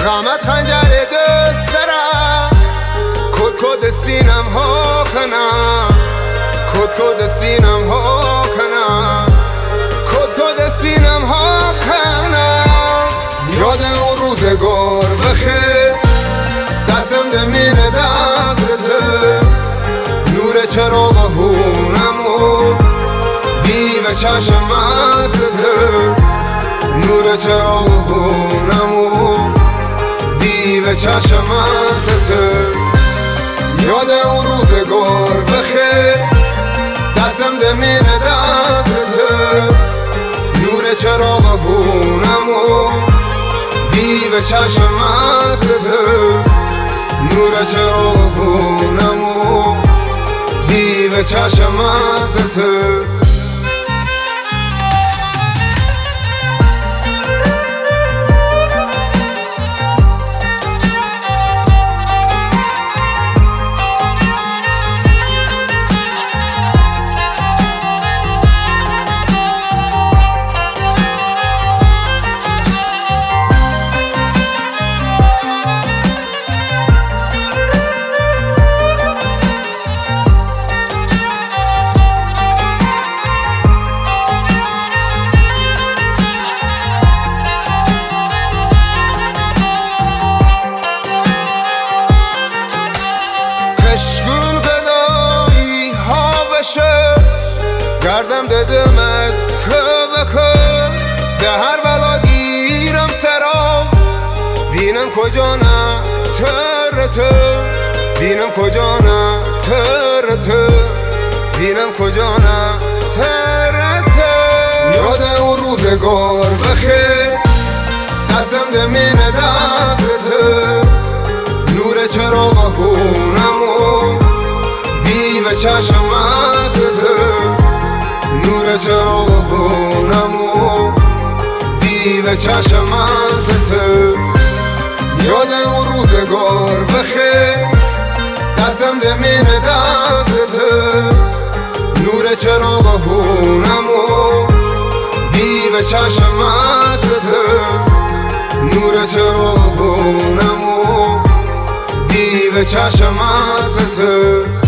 غمت خنجر دست سرم کد سینم ها کنم کد سینم ها کنم کد سینم ها کنم یاد اون روزگار بخیر دستم دمینه دسته نور چراغ هونمو بی و چشم مسته نور چراغ هونمو بی و چشم مسته یاد اون روزگار بخیر دستم دمینه دسته نور چراغ هونمو بی و چشم مسته نور چراغ هونمو بی و چشم مسته مشغول گدایی ها بشه گردم ددمت که بکه ده هر بلا گیرم سرا بینم کجا نه ترته بینم کجا نه ترته بینم کجا نه ترته یاد اون روزگار بخیر دستم دمینه دسته نور چراغ هونمو بی و چشم مسته نور چراغ هونمو بی و چشم مسته یاد اون روزگار بخیر دستم دمینه دسته نور چراغ هونمو بی و چشم مسته نور چراغ هونمو بی و چشم مسته